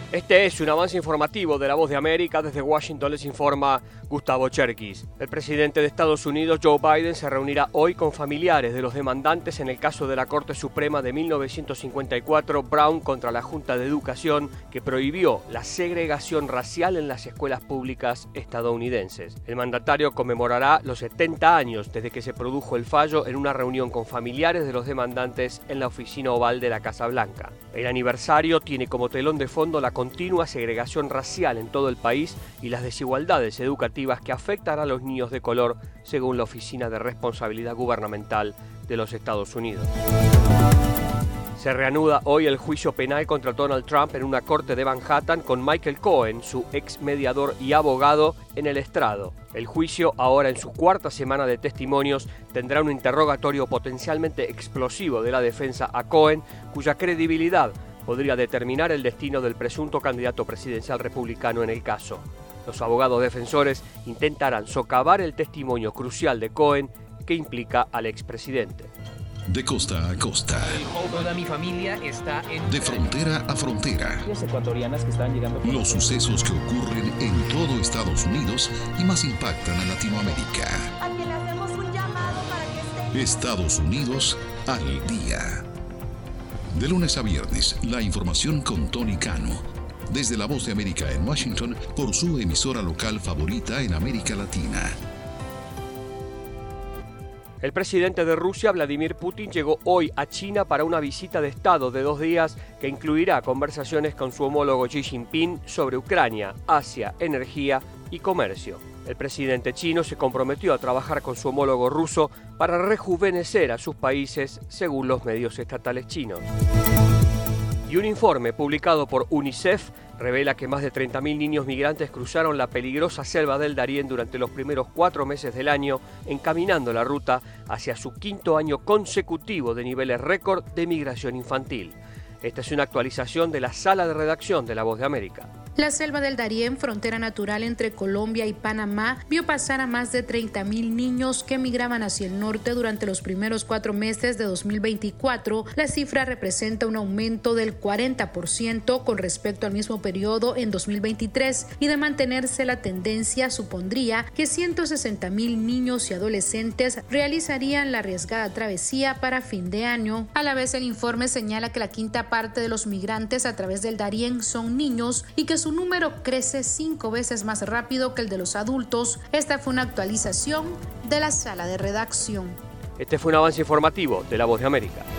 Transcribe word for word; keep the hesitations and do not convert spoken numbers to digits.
Este es un avance informativo de La Voz de América. Desde Washington les informa Gustavo Cherkis. El presidente de Estados Unidos, Joe Biden, se reunirá hoy con familiares de los demandantes en el caso de la Corte Suprema de mil novecientos cincuenta y cuatro, Brown contra la Junta de Educación, que prohibió la segregación racial en las escuelas públicas estadounidenses. El mandatario conmemorará los setenta años desde que se produjo el fallo en una reunión con familiares de los demandantes en la oficina oval de la Casa Blanca. El aniversario tiene como telón de fondo la continua segregación racial en todo el país y las desigualdades educativas que afectan a los niños de color, según la Oficina de Responsabilidad Gubernamental de los Estados Unidos. Se reanuda hoy el juicio penal contra Donald Trump en una corte de Manhattan con Michael Cohen, su ex mediador y abogado, en el estrado. El juicio, ahora en su cuarta semana de testimonios, tendrá un interrogatorio potencialmente explosivo de la defensa a Cohen, cuya credibilidad podría determinar el destino del presunto candidato presidencial republicano en el caso. Los abogados defensores intentarán socavar el testimonio crucial de Cohen que implica al expresidente. De costa a costa. Toda mi familia está en... De frontera a frontera. Los ecuatorianas que están llegando... Los sucesos que ocurren en todo Estados Unidos y más impactan a Latinoamérica. A quien le hacemos un llamado para que esté... Estados Unidos al día. De lunes a viernes, la información con Tony Cano. Desde La Voz de América en Washington, por su emisora local favorita en América Latina. El presidente de Rusia, Vladimir Putin, llegó hoy a China para una visita de Estado de dos días que incluirá conversaciones con su homólogo Xi Jinping sobre Ucrania, Asia, energía y comercio. El presidente chino se comprometió a trabajar con su homólogo ruso para rejuvenecer a sus países, según los medios estatales chinos. Y un informe publicado por UNICEF revela que más de treinta mil niños migrantes cruzaron la peligrosa selva del Darién durante los primeros cuatro meses del año, encaminando la ruta hacia su quinto año consecutivo de niveles récord de migración infantil. Esta es una actualización de la sala de redacción de La Voz de América. La selva del Darién, frontera natural entre Colombia y Panamá, vio pasar a más de treinta mil niños que migraban hacia el norte durante los primeros cuatro meses de dos mil veinticuatro. La cifra representa un aumento del cuarenta por ciento con respecto al mismo periodo en dos mil veintitrés, y de mantenerse la tendencia supondría que ciento sesenta mil niños y adolescentes realizarían la arriesgada travesía para fin de año. A la vez, el informe señala que la quinta parte de los migrantes a través del Darién son niños y que su número crece cinco veces más rápido que el de los adultos. Esta fue una actualización de la sala de redacción. Este fue un avance informativo de La Voz de América.